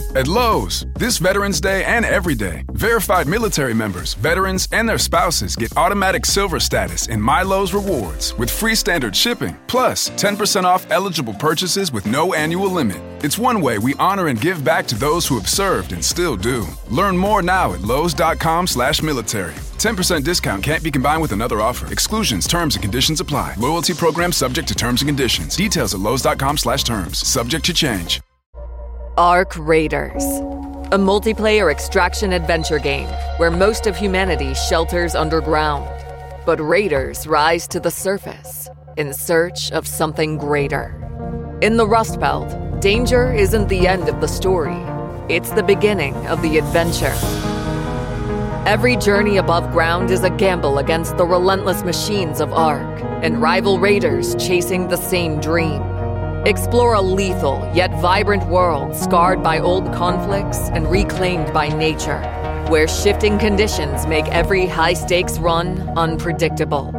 At Lowe's, this Veterans Day and every day, verified military members, veterans, and their spouses get automatic silver status in My Lowe's Rewards with free standard shipping, plus 10% off eligible purchases with no annual limit. It's one way we honor and give back to those who have served and still do. Learn more now at lowes.com/military. 10% discount can't be combined with another offer. Exclusions, terms, and conditions apply. Loyalty program subject to terms and conditions. Details at lowes.com/terms. Subject to change. Ark Raiders, a multiplayer extraction adventure game where most of humanity shelters underground. But raiders rise to the surface in search of something greater. In the Rust Belt, danger isn't the end of the story. It's the beginning of the adventure. Every journey above ground is a gamble against the relentless machines of Ark and rival raiders chasing the same dream. Explore a lethal yet vibrant world scarred by old conflicts and reclaimed by nature, where shifting conditions make every high-stakes run unpredictable.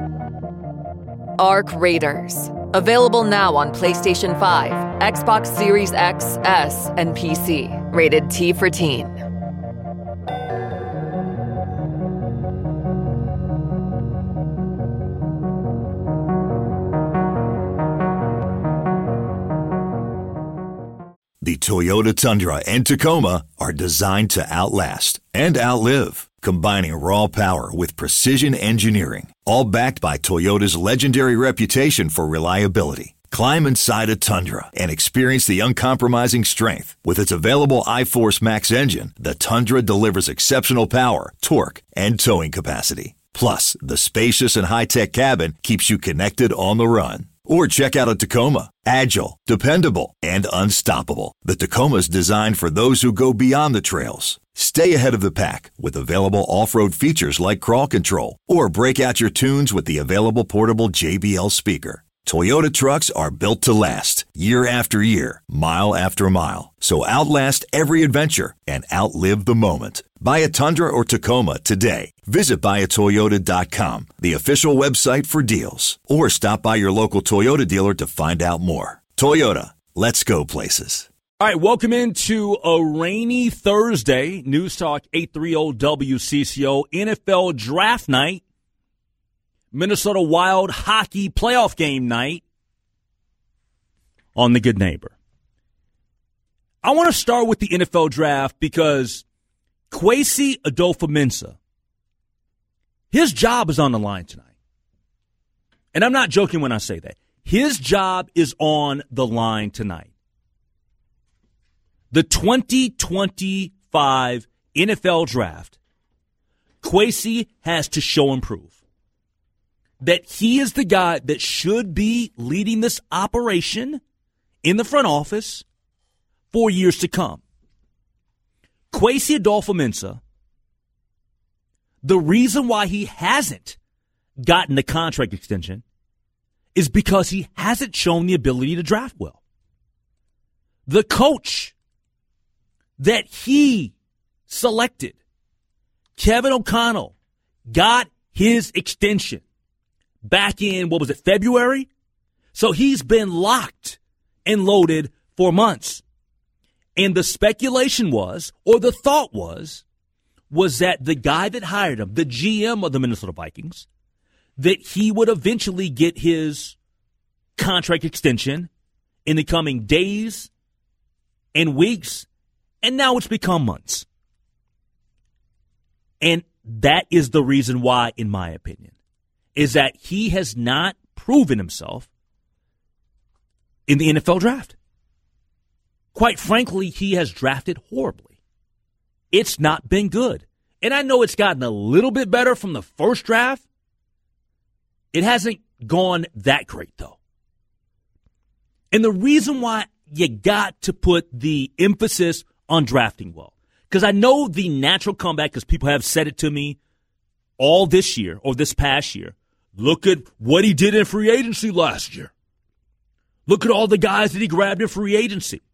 Ark Raiders. Available now on PlayStation 5, Xbox Series X, S, and PC. Rated T for Teen. The Toyota Tundra and Tacoma are designed to outlast and outlive, combining raw power with precision engineering, all backed by Toyota's legendary reputation for reliability. Climb inside a Tundra and experience the uncompromising strength. With its available iForce Max engine, the Tundra delivers exceptional power, torque, and towing capacity. Plus, the spacious and high-tech cabin keeps you connected on the run. Or check out a Tacoma. Agile, dependable, and unstoppable. The Tacoma's designed for those who go beyond the trails. Stay ahead of the pack with available off-road features like crawl control. Or break out your tunes with the available portable JBL speaker. Toyota trucks are built to last, year after year, mile after mile. So outlast every adventure and outlive the moment. Buy a Tundra or Tacoma today. Visit buyatoyota.com, the official website for deals. Or stop by your local Toyota dealer to find out more. Toyota, let's go places. All right, welcome into a rainy Thursday. News Talk 830 WCCO, NFL Draft Night. Minnesota Wild hockey playoff game night on The Good Neighbor. I want to start with the NFL draft because Kwesi Adofo-Mensah, his job is on the line tonight. And I'm not joking when I say that. His job is on the line tonight. The 2025 NFL draft, Kwesi has to show and prove that he is the guy that should be leading this operation in the front office for years to come. Kwesi Adofo-Mensah, the reason why he hasn't gotten a contract extension is because he hasn't shown the ability to draft well. The coach that he selected, Kevin O'Connell, got his extension back in, February? So he's been locked and loaded for months. And the speculation was, or the thought was that the guy that hired him, the GM of the Minnesota Vikings, that he would eventually get his contract extension in the coming days and weeks, and now it's become months. And that is the reason why, in my opinion, is that he has not proven himself in the NFL draft. Quite frankly, he has drafted horribly. It's not been good. And I know it's gotten a little bit better from the first draft. It hasn't gone that great, though. And the reason why you got to put the emphasis on drafting well, because I know the natural comeback, because people have said it to me all this year or this past year. Look at what he did in free agency last year. Look at all the guys that he grabbed in free agency.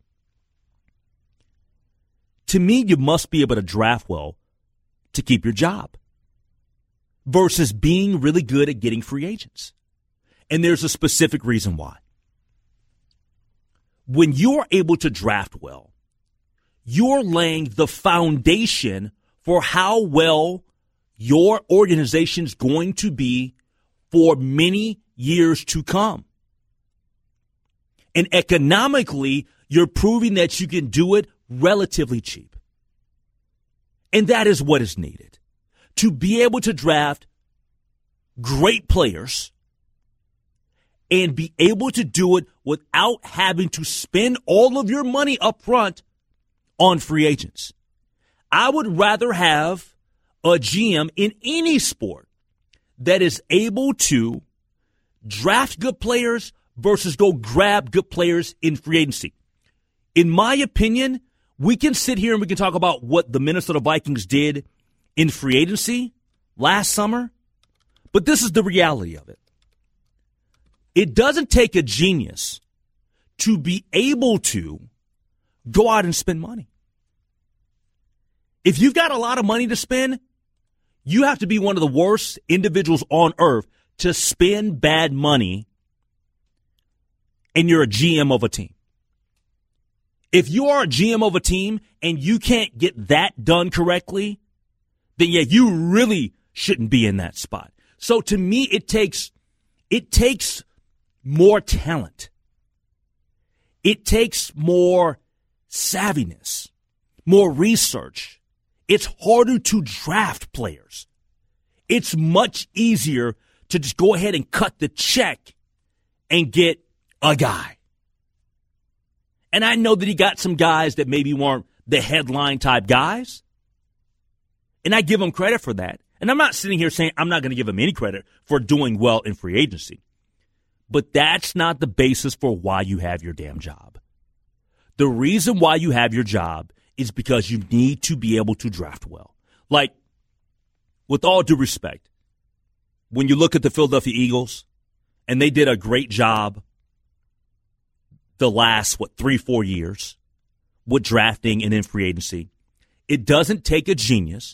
To me, you must be able to draft well to keep your job versus being really good at getting free agents. And there's a specific reason why. When you are able to draft well, you're laying the foundation for how well your organization's going to be for many years to come. And economically, you're proving that you can do it relatively cheap. And that is what is needed. To be able to draft great players and be able to do it without having to spend all of your money up front on free agents. I would rather have a GM in any sport that is able to draft good players versus go grab good players in free agency. In my opinion, we can sit here and we can talk about what the Minnesota Vikings did in free agency last summer, but this is the reality of it. It doesn't take a genius to be able to go out and spend money. If you've got a lot of money to spend, you have to be one of the worst individuals on earth to spend bad money and you're a GM of a team. If you are a GM of a team and you can't get that done correctly, then yeah, you really shouldn't be in that spot. So to me, it takes more talent. It takes more savviness, more research. It's harder to draft players. It's much easier to just go ahead and cut the check and get a guy. And I know that he got some guys that maybe weren't the headline type guys. And I give him credit for that. And I'm not sitting here saying I'm not going to give him any credit for doing well in free agency. But that's not the basis for why you have your damn job. The reason why you have your job is because you need to be able to draft well. Like, with all due respect, when you look at the Philadelphia Eagles, and they did a great job the last, 3-4 years with drafting and in free agency, it doesn't take a genius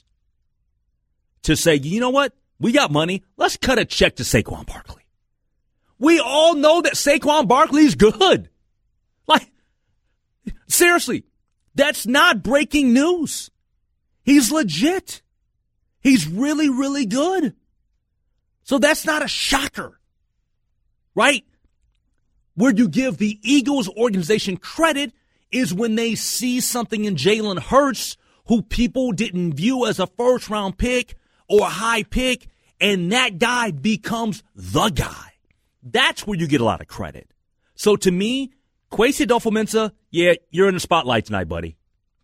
to say, you know what? We got money. Let's cut a check to Saquon Barkley. We all know that Saquon Barkley's good. Like, seriously, that's not breaking news. He's legit. He's really, really good. So that's not a shocker, right? Where you give the Eagles organization credit is when they see something in Jalen Hurts, who people didn't view as a first-round pick or a high pick, and that guy becomes the guy. That's where you get a lot of credit. So to me, Kwesi Adofo-Mensah, yeah, you're in the spotlight tonight, buddy.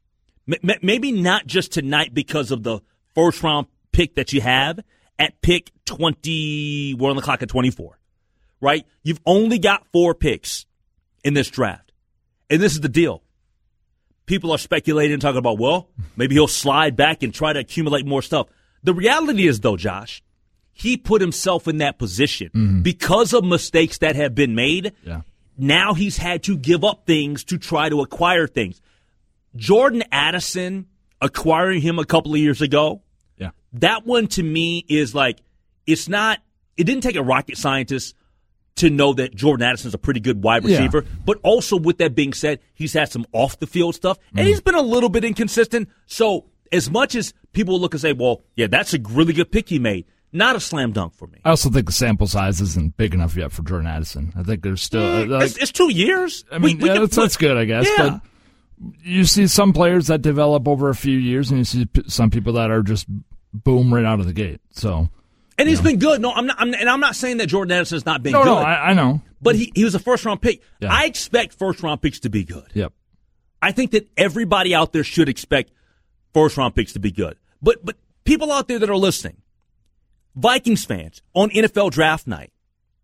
Maybe not just tonight because of the first-round pick that you have at pick 20. We're on the clock at 24. Right? You've only got 4 picks in this draft. And this is the deal. People are speculating and talking about, well, maybe he'll slide back and try to accumulate more stuff. The reality is, though, Josh, he put himself in that position because of mistakes that have been made. Yeah. Now he's had to give up things to try to acquire things. Jordan Addison, acquiring him a couple of years ago, that one to me is like, it didn't take a rocket scientist to know that Jordan Addison's a pretty good wide receiver. Yeah. But also, with that being said, he's had some off-the-field stuff, and he's been a little bit inconsistent. So as much as people look and say, well, yeah, that's a really good pick he made, not a slam dunk for me. I also think the sample size isn't big enough yet for Jordan Addison. I think there's still... it's 2 years. I mean, that's good, I guess. Yeah. But you see some players that develop over a few years, and you see some people that are just boom right out of the gate. So... And he's been good. No, I'm not saying that Jordan Addison has not been good. No, I know. But he was a first-round pick. Yeah. I expect first-round picks to be good. Yep. I think that everybody out there should expect first-round picks to be good. But people out there that are listening, Vikings fans, on NFL Draft Night,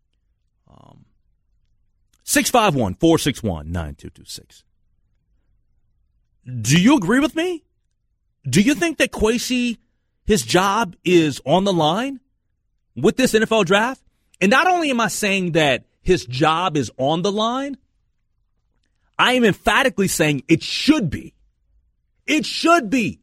651-461-9226. Do you agree with me? Do you think that Kwesi, his job is on the line with this NFL draft? And not only am I saying that his job is on the line, I am emphatically saying it should be. It should be.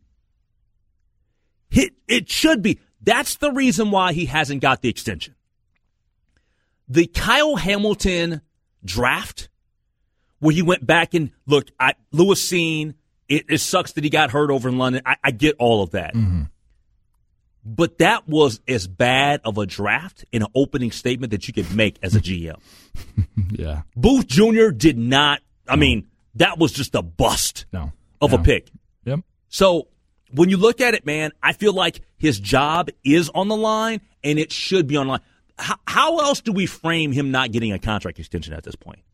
It should be. That's the reason why he hasn't got the extension. The Kyle Hamilton draft, where he went back and looked at Lewis Cine It sucks that he got hurt over in London. I get all of that. Mm-hmm. But that was as bad of a draft in an opening statement that you could make as a GM. Yeah. Booth Jr. did not, I mean, that was just a bust of a pick. Yep. So when you look at it, man, I feel like his job is on the line, and it should be on the line. How else do we frame him not getting a contract extension at this point?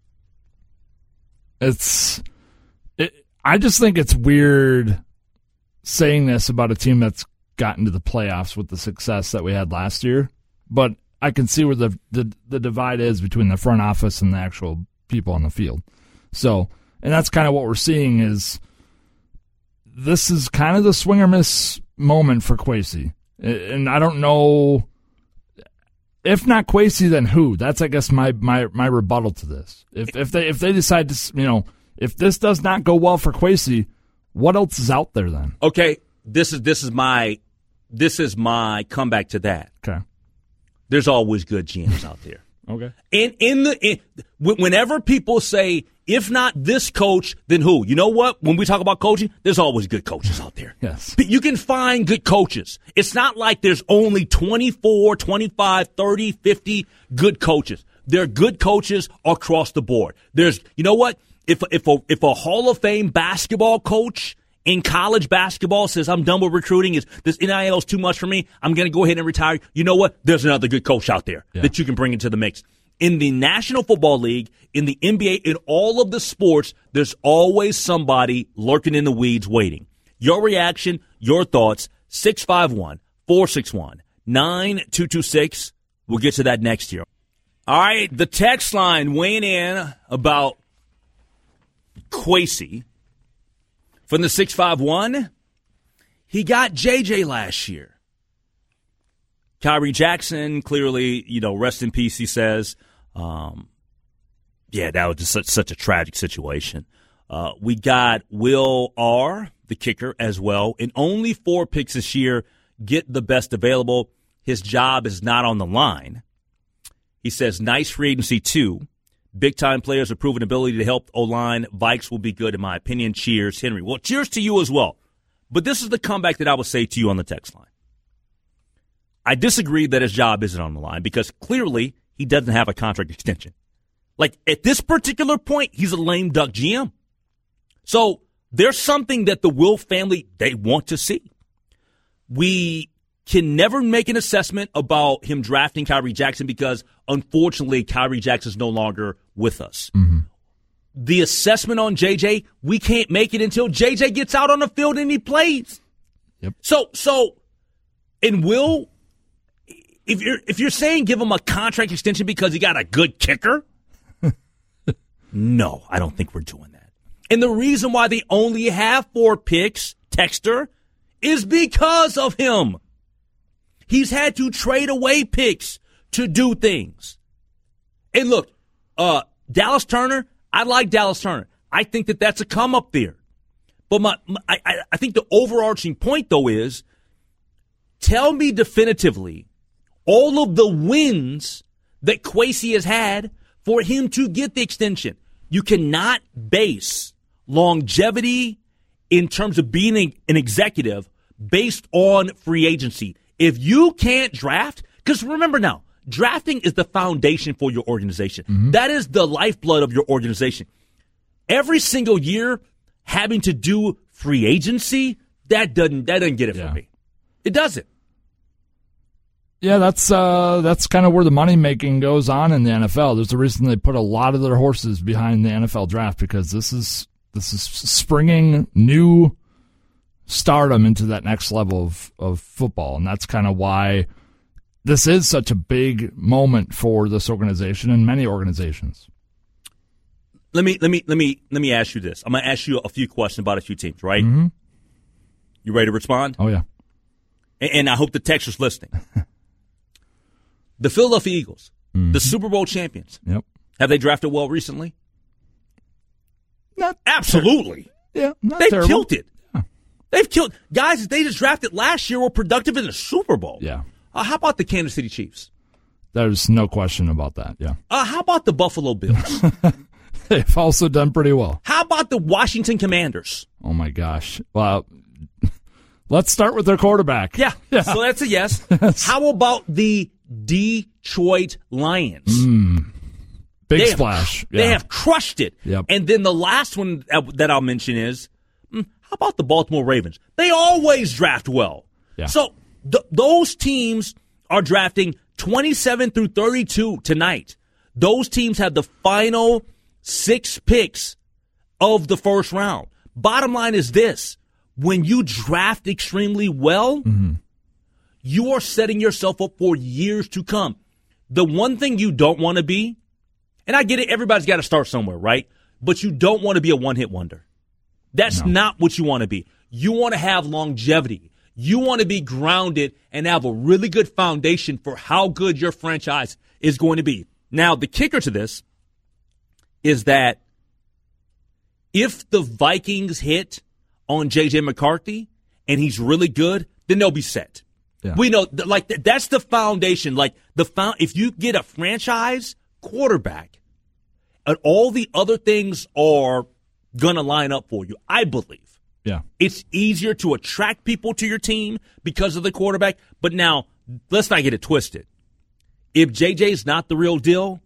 I just think it's weird saying this about a team that's gotten to the playoffs with the success that we had last year, but I can see where the divide is between the front office and the actual people on the field. So, and that's kind of what we're seeing is this is kind of the swing or miss moment for Kwesi. And I don't know, if not Kwesi, then who? That's, I guess, my rebuttal to this. If they decide to, if this does not go well for Kwesi, what else is out there then? Okay, this is my comeback to that. Okay, there's always good GMs out there. Okay, and whenever people say, if not this coach, then who? You know what? When we talk about coaching, there's always good coaches out there. Yes. But you can find good coaches. It's not like there's only 24, 25, 30, 50 good coaches. There are good coaches across the board. There's, you know what? If a Hall of Fame basketball coach in college basketball says, I'm done with recruiting, this NIL is too much for me, I'm going to go ahead and retire, you know what? There's another good coach out there that you can bring into the mix. In the National Football League, in the NBA, in all of the sports, there's always somebody lurking in the weeds waiting. Your reaction, your thoughts, 651-461-9226. We'll get to that next year. All right, the text line weighing in about Kwesi from the 651. He got JJ last year. Kyrie Jackson, clearly, rest in peace, he says. That was just such a tragic situation. We got Will R., the kicker, as well. In only 4 picks this year, get the best available. His job is not on the line. He says, nice free agency, too. Big-time players have proven ability to help O-line. Vikes will be good, in my opinion. Cheers, Henry. Well, cheers to you as well. But this is the comeback that I would say to you on the text line. I disagree that his job isn't on the line because clearly he doesn't have a contract extension. Like, at this particular point, he's a lame duck GM. So there's something that the Will family, they want to see. We can never make an assessment about him drafting Kyrie Jackson because, unfortunately, Kyrie Jackson's no longer with us. Mm-hmm. The assessment on JJ, we can't make it until JJ gets out on the field and he plays. Yep. So, and Will, if you're saying give him a contract extension because he got a good kicker, no, I don't think we're doing that. And the reason why they only have 4 picks, Texter, is because of him. He's had to trade away picks to do things. And look, Dallas Turner, I like Dallas Turner. I think that that's a come up there. But I think the overarching point, though, is tell me definitively all of the wins that Kwesi has had for him to get the extension. You cannot base longevity in terms of being an executive based on free agency. If you can't draft, because remember now, drafting is the foundation for your organization. Mm-hmm. That is the lifeblood of your organization. Every single year, having to do free agency, that doesn't get it for me. It doesn't. Yeah, that's kind of where the money making goes on in the NFL. There's a reason they put a lot of their horses behind the NFL draft because this is springing new stardom into that next level of football, and that's kind of why this is such a big moment for this organization and many organizations. Let me ask you this. I'm going to ask you a few questions about a few teams, right? Mm-hmm. You ready to respond? Oh yeah. And I hope the texter's listening. The Philadelphia Eagles, mm-hmm. the Super Bowl champions. Yep. Have they drafted well recently? Not absolutely. Not They've terrible. killed it. Yeah. They've killed guys. They just drafted last year were productive in the Super Bowl. Yeah. How about the Kansas City Chiefs? There's no question about that. Yeah. How about the Buffalo Bills? They've also done pretty well. How about the Washington Commanders? Oh, my gosh. Well, let's start with their quarterback. Yeah. So that's a yes. How about the Detroit Lions? Big splash. They have crushed it. Yep. And then the last one that I'll mention is, how about the Baltimore Ravens? They always draft well. Yeah. So those teams are drafting 27 through 32 tonight. Those teams have the final 6 picks of the first round. Bottom line is this. When you draft extremely well, you are setting yourself up for years to come. The one thing you don't want to be, and I get it, everybody's got to start somewhere, right? But you don't want to be a one-hit wonder. That's not what you want to be. You want to have longevity. You want to be grounded and have a really good foundation for how good your franchise is going to be. Now, the kicker to this is that if the Vikings hit on J.J. McCarthy and he's really good, then they'll be set. Yeah. We know, that's the foundation. If you get a franchise quarterback, and all the other things are going to line up for you, I believe. Yeah. It's easier to attract people to your team because of the quarterback. But now, let's not get it twisted. If JJ's not the real deal,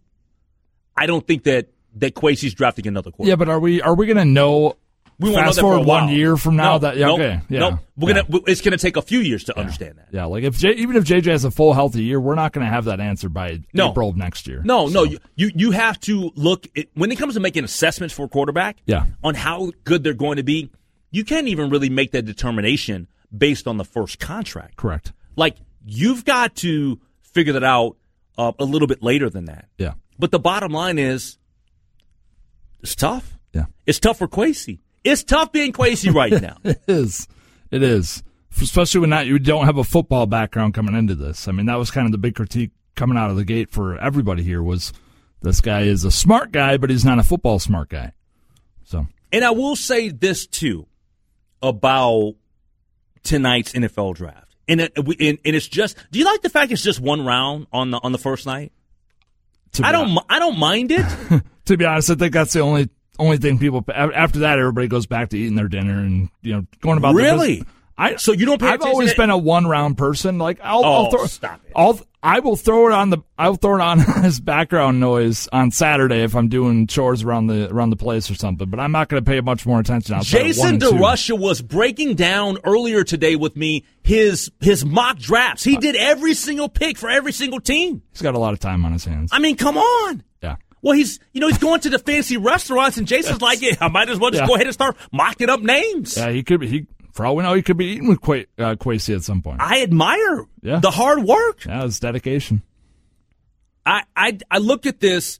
I don't think that Kwesi's drafting another quarterback. Yeah, but are we going to know? We won't know fast that for a forward while. 1 year from now. Nope. It's gonna take a few years to understand that. Yeah, like even if JJ has a full healthy year, we're not going to have that answer by April of next year. No. You have to look at, when it comes to making assessments for a quarterback. Yeah. On how good they're going to be. You can't even really make that determination based on the first contract. Correct. Like, you've got to figure that out a little bit later than that. Yeah. But the bottom line is, it's tough. Yeah. It's tough for Kwesi. It's tough being Kwesi right now. It is. Especially when you don't have a football background coming into this. I mean, that was kind of the big critique coming out of the gate for everybody here was this guy is a smart guy, but he's not a football smart guy. So. And I will say this, too, about tonight's NFL draft. And it's just, do you like the fact it's just one round on the first night? I don't mind it. To be honest, I think that's the only thing people. After that, everybody goes back to eating their dinner and going about really. So you don't pay I've always been a one round person. Like I'll throw, stop it. I will throw it on as background noise on Saturday if I'm doing chores around the place or something. But I'm not going to pay much more attention. Jason DeRusha was breaking down earlier today with me his mock drafts. He did every single pick for every single team. He's got a lot of time on his hands. I mean, come on. Yeah. Well, he's going to the fancy restaurants, and Jason's like, I might as well just go ahead and start mocking up names. Yeah, he could be. For all we know, he could be eating with Kwesi at some point. I admire the hard work. Yeah, it's dedication. I look at this.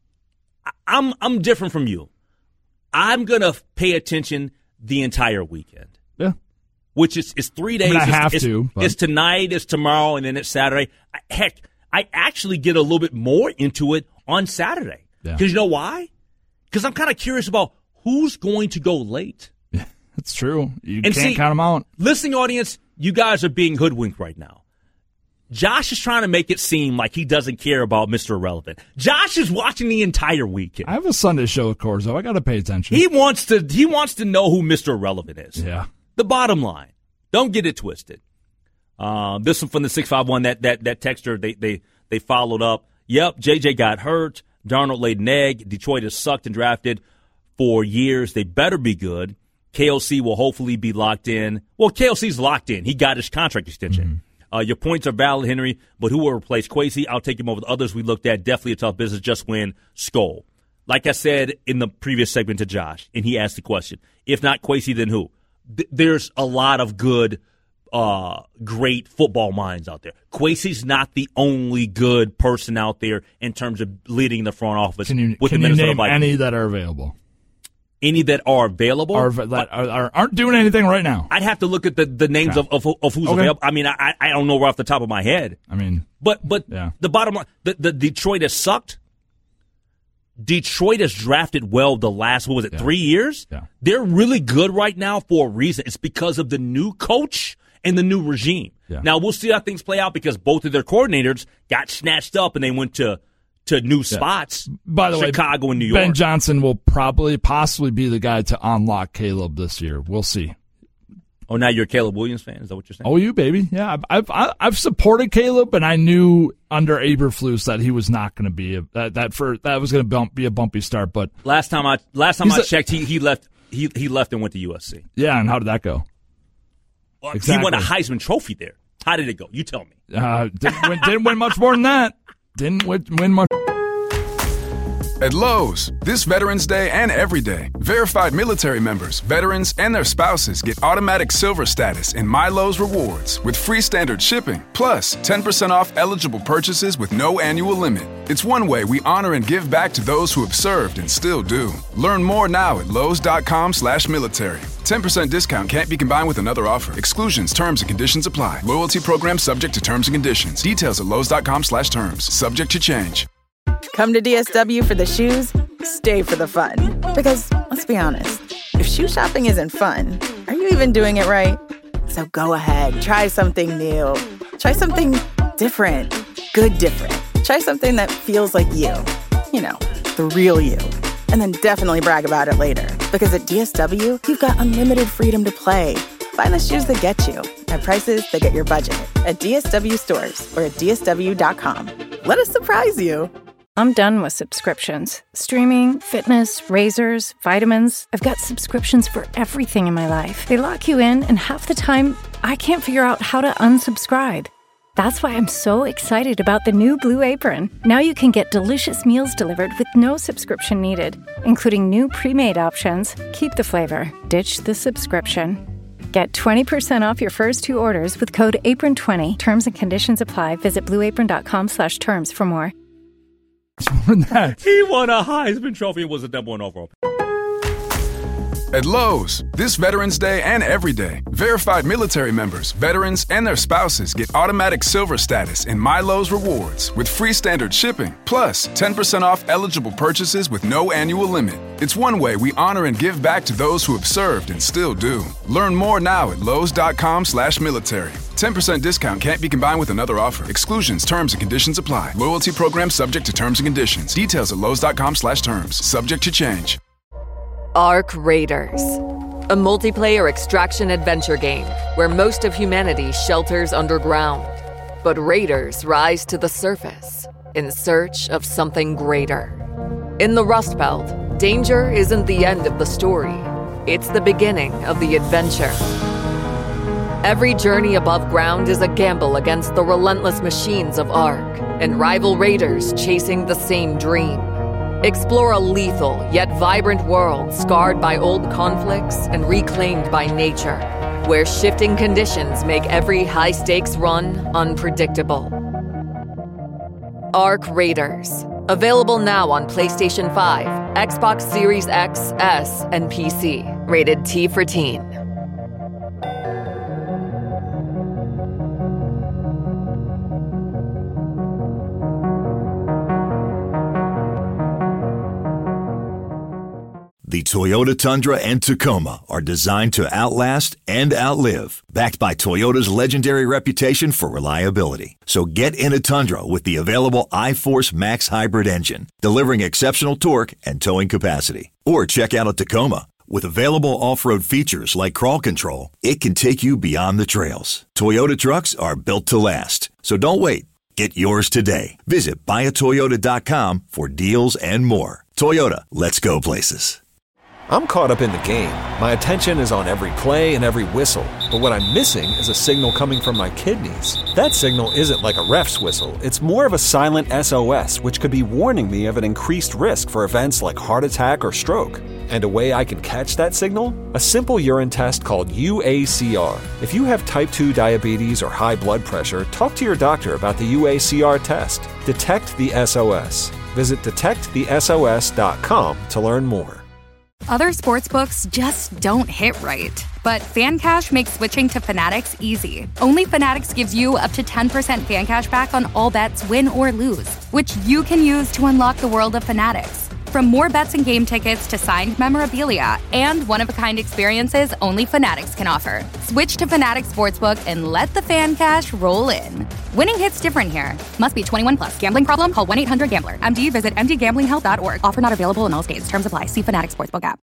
I'm different from you. I'm gonna pay attention the entire weekend. Yeah, which is 3 days. I have to. It's tonight. It's tomorrow, and then it's Saturday. Heck, I actually get a little bit more into it on Saturday. Because you know why? Because I'm kind of curious about who's going to go late. It's true. You can't count them out. Listening audience, you guys are being hoodwinked right now. Josh is trying to make it seem like he doesn't care about Mr. Irrelevant. Josh is watching the entire weekend. I have a Sunday show with Corzo. I got to pay attention. He wants to know who Mr. Irrelevant is. Yeah. The bottom line. Don't get it twisted. This one from the 651, that texter, they followed up. Yep, JJ got hurt. Darnold laid an egg. Detroit has sucked and drafted for years. They better be good. KLC will hopefully be locked in. Well, KLC's locked in. He got his contract extension. Your points are valid, Henry, but who will replace Kwesi? I'll take him over the others we looked at. Definitely a tough business. Just win. Skull. Like I said in the previous segment to Josh, and he asked the question, if not Kwesi, then who? There's a lot of good, great football minds out there. Kwesi's not the only good person out there in terms of leading the front office with the Minnesota Vikings. Can you name any that are available? Any that are available? Aren't doing anything right now. I'd have to look at the names of who's available. I mean, I don't know right off the top of my head. I mean, but the bottom line, the Detroit has sucked. Detroit has drafted well the last, 3 years? Yeah. They're really good right now for a reason. It's because of the new coach and the new regime. Yeah. Now, we'll see how things play out because both of their coordinators got snatched up and they went to to new spots. By the way, Chicago and New York. Ben Johnson will possibly be the guy to unlock Caleb this year. We'll see. Oh, now you're a Caleb Williams fan? Is that what you're saying? Oh, you baby, yeah. I've supported Caleb, and I knew under Eberflus that he was not going to be that was going to be a bumpy start. But last time I checked, he left and went to USC. Yeah, and how did that go? Well, exactly. He won a Heisman Trophy there. How did it go? You tell me. Didn't win much more than that. Didn't win much. At Lowe's, this Veterans Day and every day, verified military members, veterans, and their spouses get automatic silver status in My Lowe's Rewards with free standard shipping, plus 10% off eligible purchases with no annual limit. It's one way we honor and give back to those who have served and still do. Learn more now at Lowe's.com/military. 10% discount can't be combined with another offer. Exclusions, terms, and conditions apply. Loyalty program subject to terms and conditions. Details at Lowe's.com/terms. Subject to change. Come to DSW for the shoes, stay for the fun. Because, let's be honest, if shoe shopping isn't fun, are you even doing it right? So go ahead, try something new. Try something different. Good different. Try something that feels like you. You know, the real you. And then definitely brag about it later. Because at DSW, you've got unlimited freedom to play. Find the shoes that get you at prices that get your budget at DSW stores or at DSW.com. Let us surprise you. I'm done with subscriptions. Streaming, fitness, razors, vitamins. I've got subscriptions for everything in my life. They lock you in, and half the time, I can't figure out how to unsubscribe. That's why I'm so excited about the new Blue Apron. Now you can get delicious meals delivered with no subscription needed, including new pre-made options. Keep the flavor. Ditch the subscription. Get 20% off your first 2 orders with code APRON20. Terms and conditions apply. Visit blueapron.com/terms for more. He won a Heisman Trophy and was a #1 overall. At Lowe's, this Veterans Day and every day, verified military members, veterans, and their spouses get automatic silver status in My Lowe's Rewards with free standard shipping, plus 10% off eligible purchases with no annual limit. It's one way we honor and give back to those who have served and still do. Learn more now at Lowe's.com/military. 10% discount can't be combined with another offer. Exclusions, terms, and conditions apply. Loyalty program subject to terms and conditions. Details at Lowe's.com/terms. Subject to change. Ark Raiders, a multiplayer extraction adventure game where most of humanity shelters underground. But raiders rise to the surface in search of something greater. In the Rust Belt, danger isn't the end of the story. It's the beginning of the adventure. Every journey above ground is a gamble against the relentless machines of Ark and rival raiders chasing the same dream. Explore a lethal yet vibrant world scarred by old conflicts and reclaimed by nature, where shifting conditions make every high-stakes run unpredictable. Ark Raiders. Available now on PlayStation 5, Xbox Series X, S, and PC. Rated T for Teen. The Toyota Tundra and Tacoma are designed to outlast and outlive, backed by Toyota's legendary reputation for reliability. So get in a Tundra with the available iForce Max hybrid engine, delivering exceptional torque and towing capacity. Or check out a Tacoma. With available off-road features like crawl control, it can take you beyond the trails. Toyota trucks are built to last. So don't wait. Get yours today. Visit buyatoyota.com for deals and more. Toyota, let's go places. I'm caught up in the game. My attention is on every play and every whistle. But what I'm missing is a signal coming from my kidneys. That signal isn't like a ref's whistle. It's more of a silent SOS, which could be warning me of an increased risk for events like heart attack or stroke. And a way I can catch that signal? A simple urine test called UACR. If you have type 2 diabetes or high blood pressure, talk to your doctor about the UACR test. Detect the SOS. Visit detectthesos.com to learn more. Other sportsbooks just don't hit right. But FanCash makes switching to Fanatics easy. Only Fanatics gives you up to 10% fan cash back on all bets, win or lose, which you can use to unlock the world of Fanatics. From more bets and game tickets to signed memorabilia and one-of-a-kind experiences only Fanatics can offer. Switch to Fanatics Sportsbook and let the fan cash roll in. Winning hits different here. Must be 21 plus. Gambling problem? Call 1-800-GAMBLER. MD, visit mdgamblinghelp.org. Offer not available in all states. Terms apply. See Fanatics Sportsbook app.